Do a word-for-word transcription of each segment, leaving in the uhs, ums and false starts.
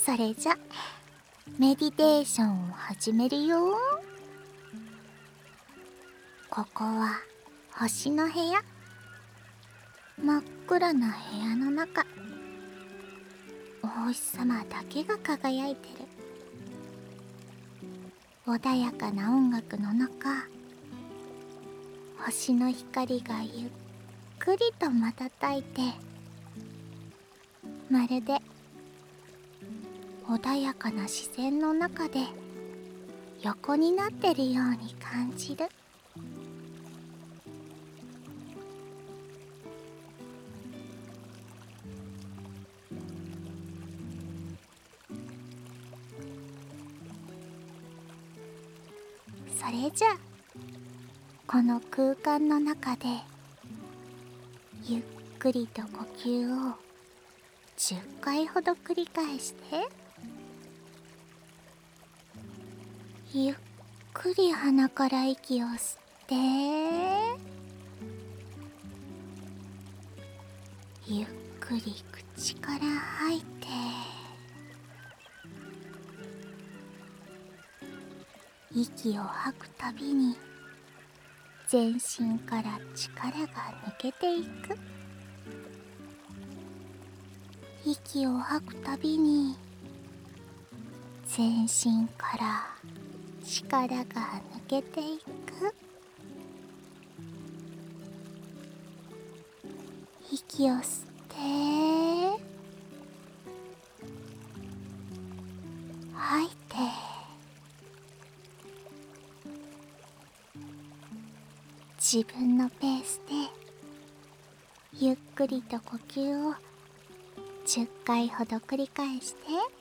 それじゃメディテーションを始めるよ。ここは星の部屋。真っ暗な部屋の中、お星様だけが輝いてる。穏やかな音楽の中、星の光がゆっくりと瞬いて、まるで穏やかな自然の中で横になってるように感じる。それじゃあこの空間の中でゆっくりと呼吸をじゅっかいほど繰り返して、ゆっくり鼻から息を吸って、ゆっくり口から吐いて、息を吐くたびに全身から力が抜けていく。息を吐くたびに全身から力が抜けていく。息を吸って吐いて、自分のペースでゆっくりと呼吸をじゅっかいほど繰り返して。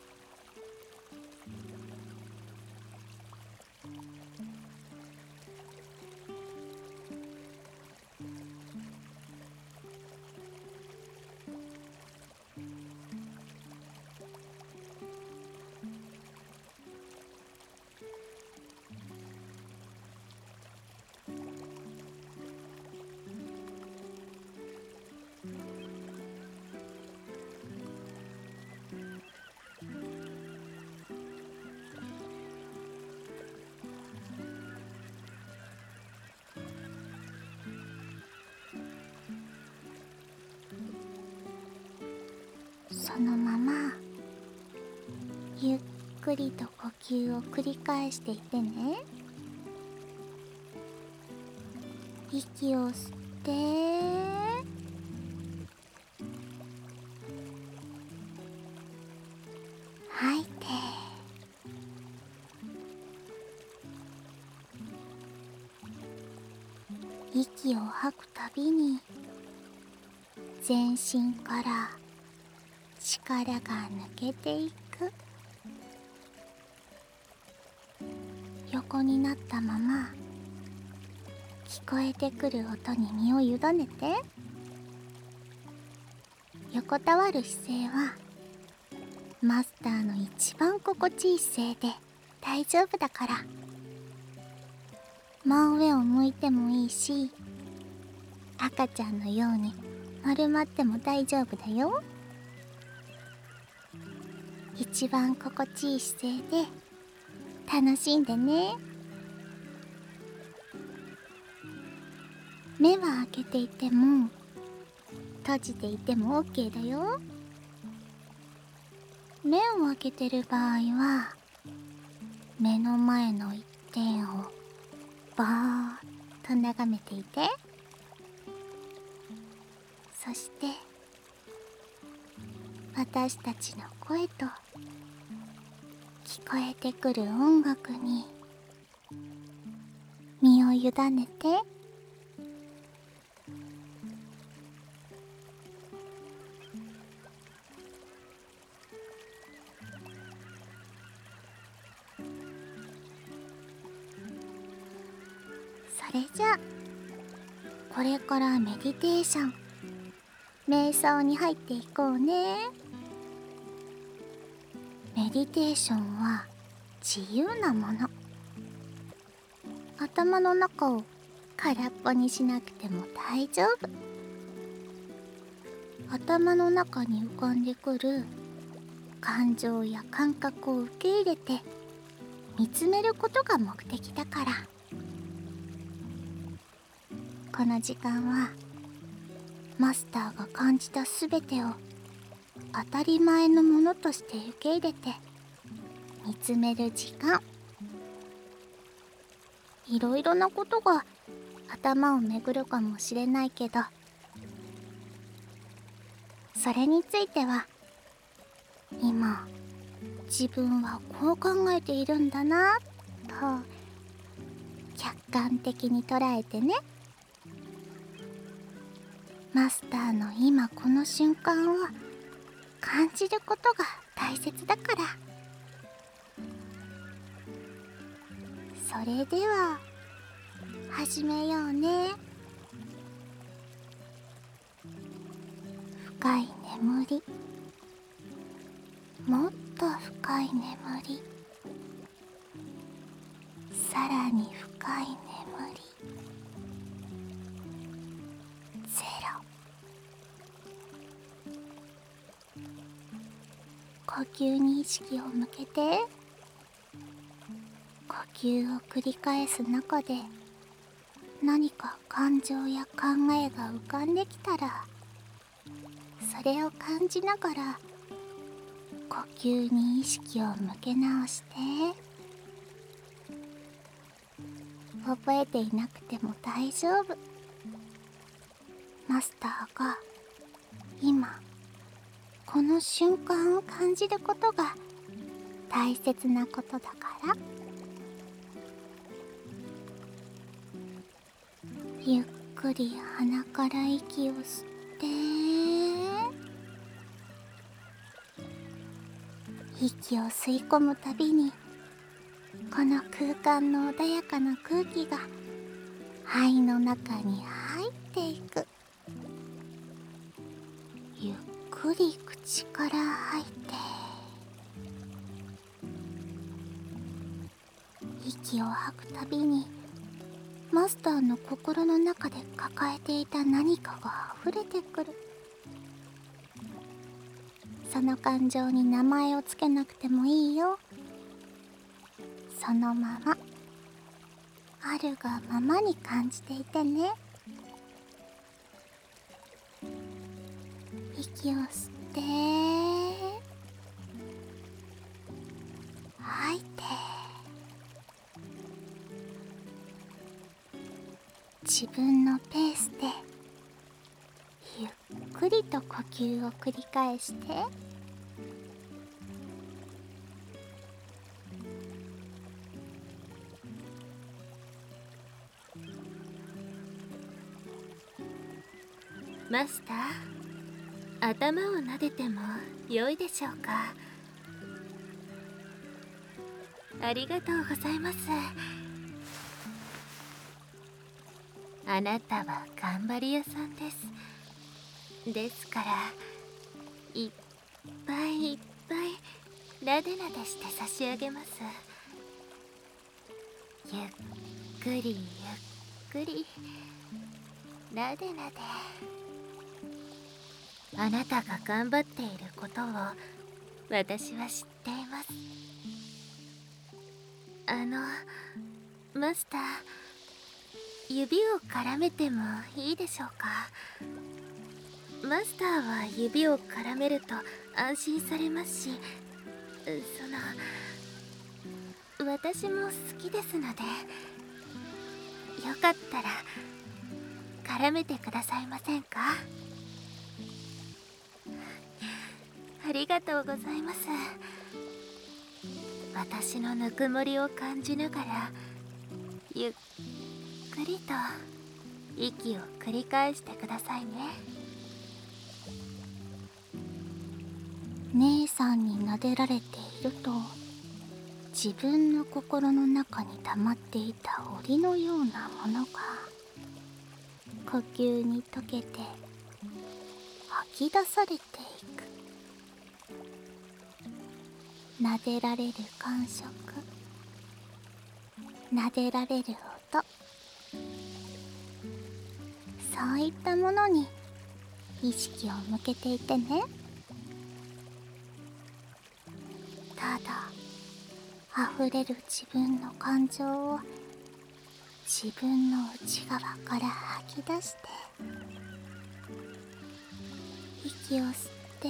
そのままゆっくりと呼吸を繰り返していてね。息を吸って吐いて、息を吐くたびに全身から力が抜けていく。横になったまま聞こえてくる音に身を委ねて。横たわる姿勢はマスターの一番心地いい姿勢で大丈夫だから。真上を向いてもいいし、赤ちゃんのように丸まっても大丈夫だよ。一番心地いい姿勢で楽しんでね。目は開けていても閉じていても オーケー だよ。目を開けてる場合は目の前の一点をぼーっと眺めていて。そして私たちの声と聞こえてくる音楽に身を委ねて。それじゃあこれからメディテーション、瞑想に入っていこうね。メディテーションは自由なもの。頭の中を空っぽにしなくても大丈夫。頭の中に浮かんでくる感情や感覚を受け入れて見つめることが目的だから。この時間はマスターが感じたすべてを当たり前のものとして受け入れて見つめる時間。いろいろなことが頭を巡るかもしれないけど、それについては今自分はこう考えているんだなと客観的に捉えてね。マスターの今この瞬間を感じることが大切だから。それでは始めようね。深い眠り、もっと深い眠り、さらに深い眠り。ゼロ。呼吸に意識を向けて、呼吸を繰り返す中で何か感情や考えが浮かんできたら、それを感じながら呼吸に意識を向け直して。覚えていなくても大丈夫。マスターが今この瞬間を感じることが大切なことだから。ゆっくり鼻から息を吸って、息を吸い込むたびにこの空間の穏やかな空気が肺の中に入っていく。ゆっくり口から吐いて、息を吐くたびにマスターの心の中で抱えていた何かが溢れてくる。その感情に名前をつけなくてもいいよ。そのままあるがままに感じていてね。息を吸って吐いて、自分のペースでゆっくりと呼吸を繰り返して。 マスター、頭を撫でても良いでしょうか。ありがとうございます。あなたは頑張り屋さんです。ですからいっぱいいっぱいなでなでして差し上げます。ゆっくりゆっくりなでなで。あなたが頑張っていることを私は知っています。あのマスター、指を絡めてもいいでしょうか。マスターは指を絡めると安心されますし、その私も好きですので、よかったら絡めてくださいませんか。ありがとうございます。私のぬくもりを感じながらゆっくりと息を繰り返してくださいね。 姉さんに撫でられていると、自分の心の中に溜まっていた檻のようなものが呼吸に溶けて吐き出されていく。撫でられる感触、撫でられる音、そういったものに意識を向けていてね。 ただ溢れる自分の感情を自分の内側から吐き出して、息を吸って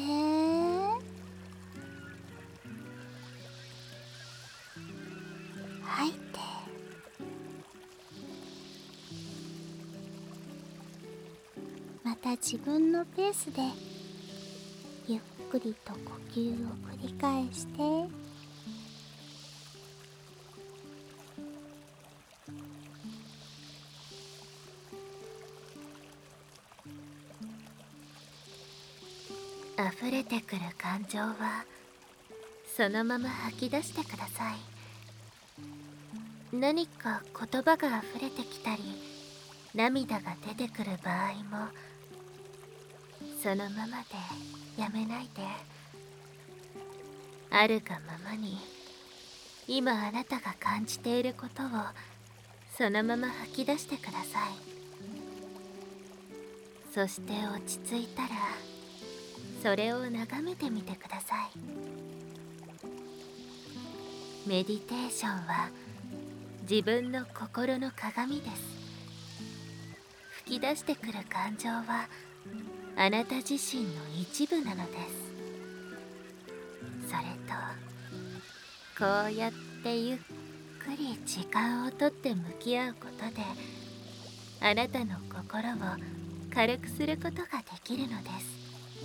吐いて、また自分のペースでゆっくりと呼吸を繰り返して、 溢れてくる感情はそのまま吐き出してください。何か言葉が溢れてきたり涙が出てくる場合もそのままでやめないで、あるがままに今あなたが感じていることをそのまま吐き出してください。そして落ち着いたらそれを眺めてみてください。メディテーションは自分の心の鏡です。吹き出してくる感情はあなた自身の一部なのです。それとこうやってゆっくり時間をとって向き合うことであなたの心を軽くすることができるのです。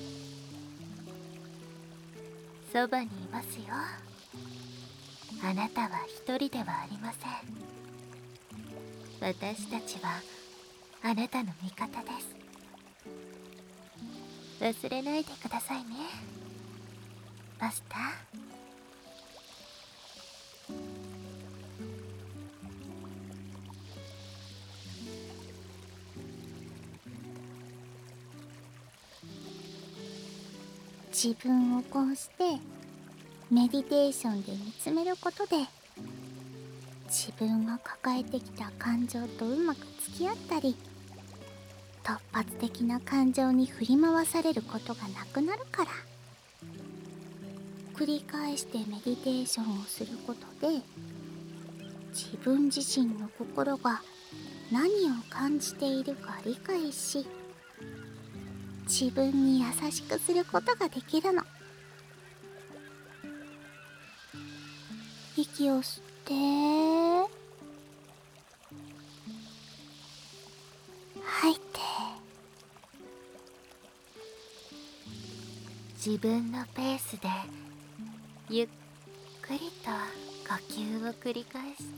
そばにいますよ。あなたは一人ではありません。私たちはあなたの味方です。忘れないでくださいね、マスター。 自分をこうしてメディテーションで見つめることで、自分が抱えてきた感情とうまく付き合ったり、突発的な感情に振り回されることがなくなるから。繰り返してメディテーションをすることで、自分自身の心が何を感じているか理解し、自分に優しくすることができるの。息を吸って吐いて、 自分のペースでゆっくりと呼吸を繰り返して、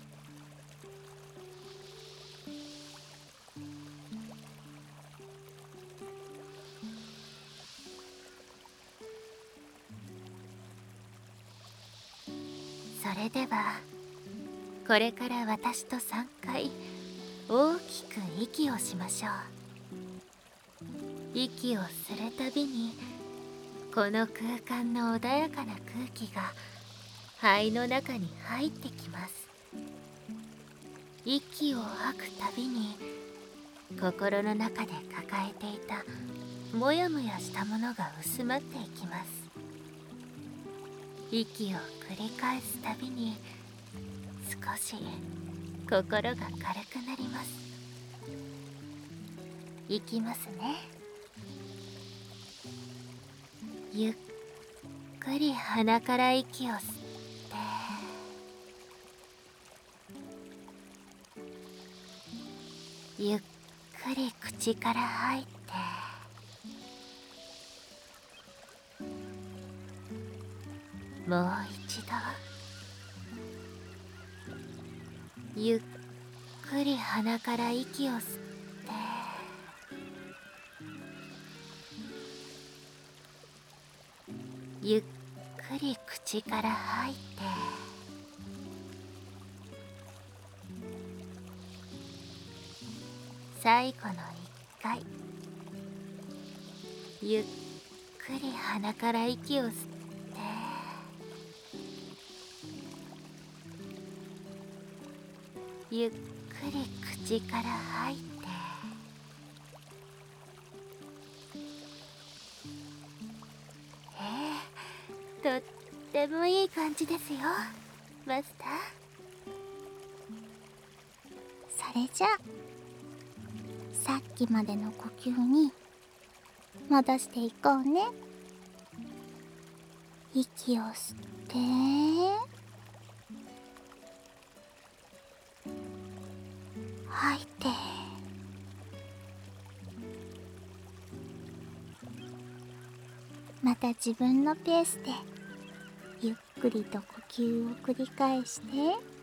それではこれから私とさんかい大きく息をしましょう。息をするたびにこの空間の穏やかな空気が肺の中に入ってきます。息を吐くたびに心の中で抱えていたもやもやしたものが薄まっていきます。息を繰り返すたびに少し心が軽くなります。いきますね。ゆっくり鼻から息を吸って、ゆっくり口から吐いて、もう一度ゆっくり鼻から息を吸って、ゆっくり口から吐いて、最後のいっかいゆっくり鼻から息を吸って、ゆっくり口から吐いて、ええ、とっててもいい感じですよマスター。 それじゃあさっきまでの呼吸に戻していこうね。息を吸って吐いて、また自分のペースでゆっくりと呼吸を繰り返して、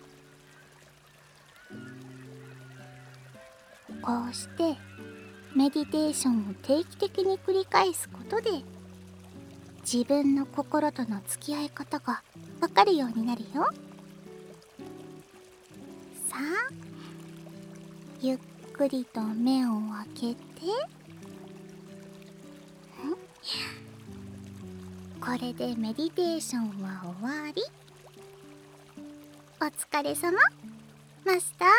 こうしてメディテーションを定期的に繰り返すことで自分の心との付き合い方がわかるようになるよ。さあゆっくりと目を開けて、これでメディテーションは終わり。お疲れ様マスター。